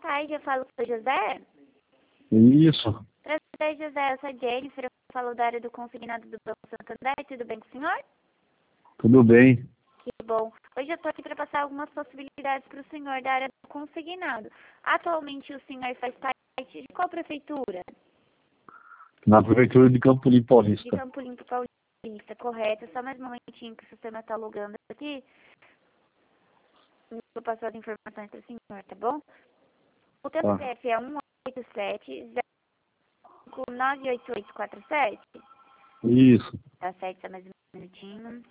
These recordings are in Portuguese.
tarde, eu falo com o José. Isso. Prazer, José, eu sou a Jennifer, eu falo da área do consignado do Banco Santander, tudo bem com o senhor? Tudo bem. Que bom. Hoje eu tô aqui para passar algumas possibilidades para o senhor da área do consignado. Atualmente o senhor faz parte de qual prefeitura? Na prefeitura de Campo Limpo De Paulista. Campo Limpo Paulista, correto. Só mais um momentinho que o sistema está logando aqui. Vou passar as informações para o senhor, tá bom? O teu Tá. CPF é 187-98847. Isso. Tá certo, só mais um minutinho.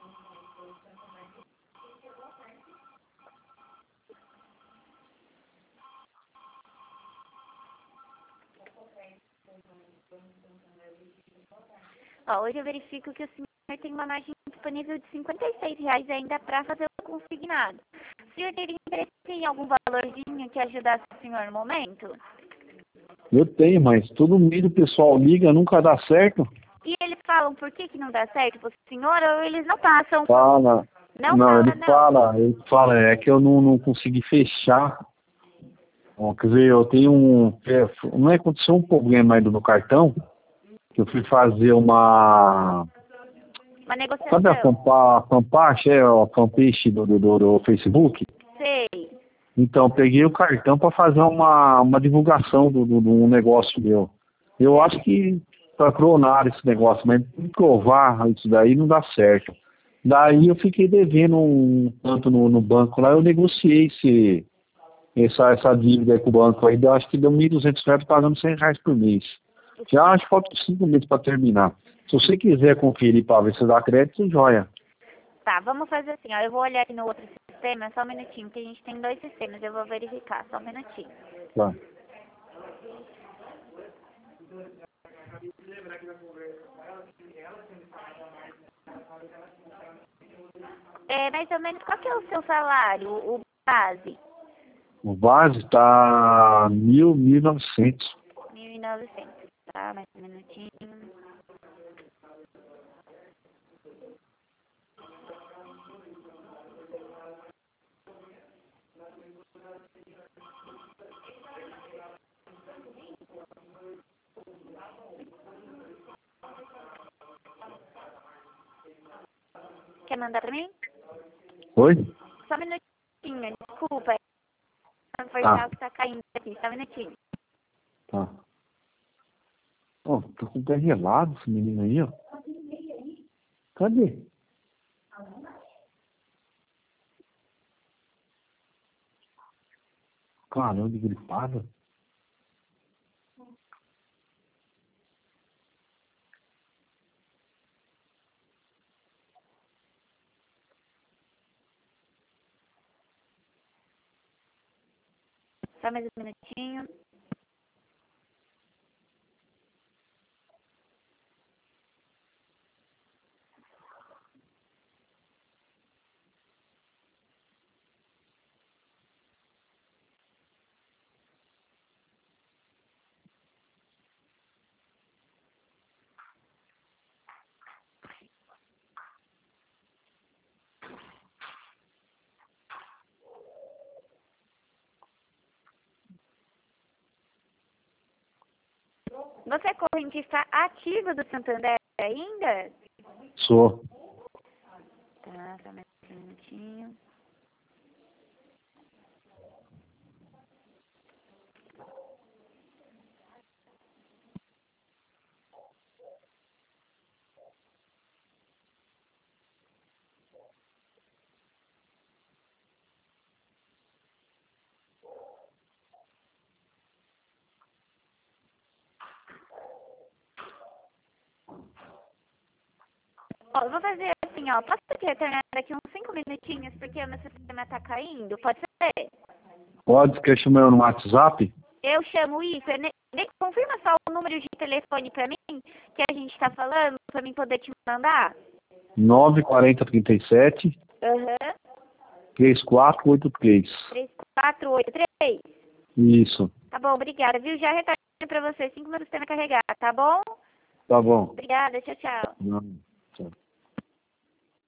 Ó, hoje eu verifico que o senhor tem uma margem disponível de R$ 56 ainda para fazer o consignado. O senhor teria interesse em algum valorzinho que ajudasse o senhor no momento? Eu tenho, mas todo mês o pessoal liga, nunca dá certo. E eles falam por que não dá certo pro senhor ou eles não passam? Fala. Não Não, fala, ele fala, é que eu não consegui fechar. Ó, quer dizer, eu tenho não é aconteceu um problema aí no meu cartão, que eu fui fazer Uma sabe a negociação. fanpage, a fanpage do Facebook? Sei. Então, eu peguei o cartão para fazer uma divulgação do um negócio meu. Eu acho que para clonar esse negócio, mas provar isso daí não dá certo. Daí eu fiquei devendo um tanto no banco lá, eu negociei essa dívida aí com o banco aí, eu acho que deu R$ 1.200 pagando R$ 100 por mês. Já acho que faltam 5 meses para terminar. Se você quiser conferir para ver se dá crédito, joia. Tá, vamos fazer assim, ó. Eu vou olhar aqui no outro sistema, só um minutinho, que a gente tem 2 sistemas, eu vou verificar, só um minutinho. Tá. É, mais ou menos, qual que é o seu salário, o base? O base tá 1.900. 1.900, tá? Mais um minutinho. Quer mandar pra mim? Oi? Só um minutinho, desculpa. Foi o Tá. sinal que tá caindo aqui, só um minutinho. Tá. Ó, tô com o pé gelado esse menino aí, ó. Cadê? Caramba, de gripada. Só mais um minutinho. Você é correntista ativa do Santander ainda? Sou. Tá, só mais um minutinho. Ó, eu vou fazer assim, ó. Posso te retornar daqui uns 5 minutinhos, porque o meu sistema tá caindo? Pode ser? Pode, quer chamar eu no WhatsApp? Eu chamo isso. Confirma só o número de telefone pra mim, que a gente tá falando, pra mim poder te mandar. 94037 Aham. 3483. 3483. Isso. Tá bom, obrigada, viu? Já retorno pra você 5 minutos tendo carregar, tá bom? Tá bom. Obrigada, tchau, tchau. Não, tchau.